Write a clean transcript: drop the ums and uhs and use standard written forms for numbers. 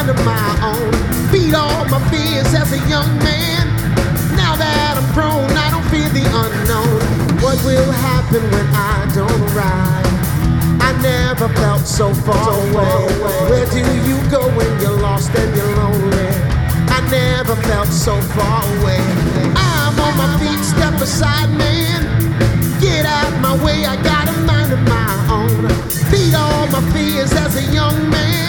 mind of my own. Beat all my fears as a young man. Now that I'm grown, I don't fear the unknown. What will happen when I don't arrive? I never felt so far away. Where do you go when you're lost and you're lonely? I never felt so far away. I'm on my feet, step aside, man. Get out my way, I got a mind of my own. Beat all my fears as a young man.